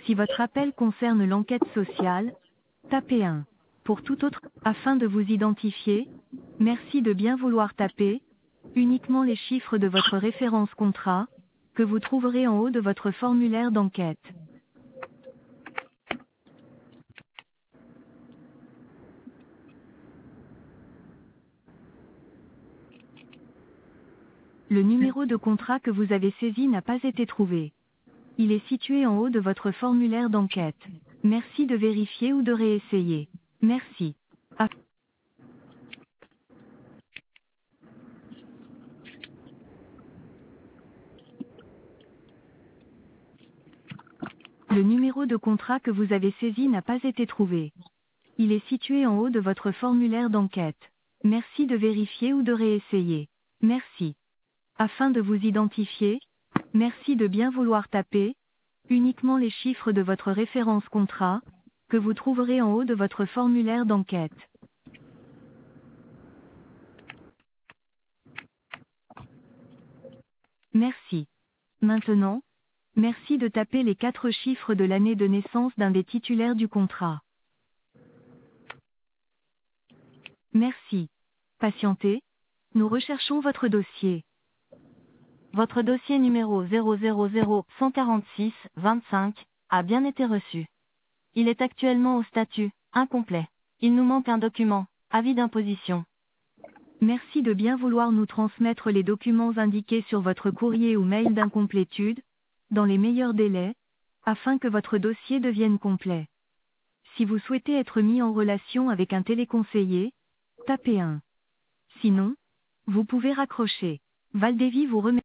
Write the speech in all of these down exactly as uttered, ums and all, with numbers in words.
Si votre appel concerne l'enquête sociale, tapez un. Pour tout autre, afin de vous identifier, merci de bien vouloir taper uniquement les chiffres de votre référence contrat, que vous trouverez en haut de votre formulaire d'enquête. Le numéro de contrat que vous avez saisi n'a pas été trouvé. Il est situé en haut de votre formulaire d'enquête. Merci de vérifier ou de réessayer. Merci. À Le numéro de contrat que vous avez saisi n'a pas été trouvé. Il est situé en haut de votre formulaire d'enquête. Merci de vérifier ou de réessayer. Merci. Afin de vous identifier, merci de bien vouloir taper uniquement les chiffres de votre référence contrat, que vous trouverez en haut de votre formulaire d'enquête. Merci. Maintenant, merci de taper les quatre chiffres de l'année de naissance d'un des titulaires du contrat. Merci. Patientez. Nous recherchons votre dossier. Votre dossier numéro zéro zéro zéro un quatre six vingt-cinq a bien été reçu. Il est actuellement au statut incomplet. Il nous manque un document, avis d'imposition. Merci de bien vouloir nous transmettre les documents indiqués sur votre courrier ou mail d'incomplétude, dans les meilleurs délais, afin que votre dossier devienne complet. Si vous souhaitez être mis en relation avec un téléconseiller, tapez un. Sinon, vous pouvez raccrocher. Valdévy vous remercie.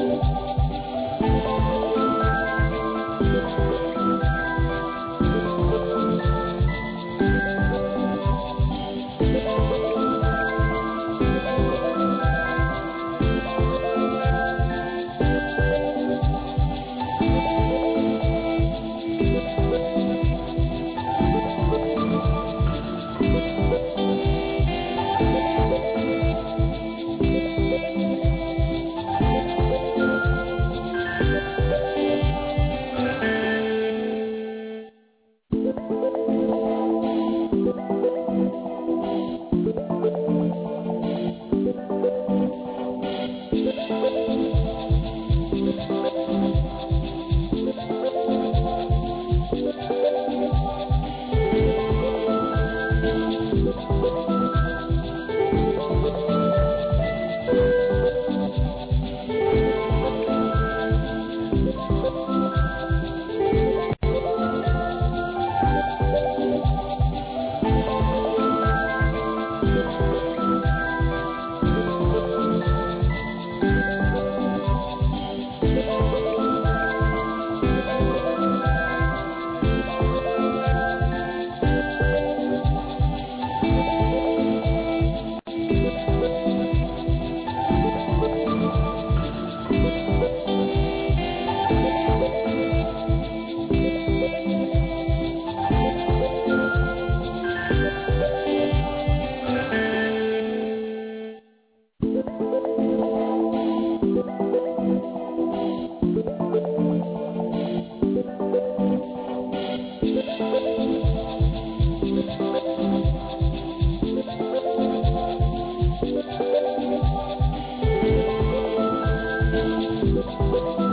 Thank you.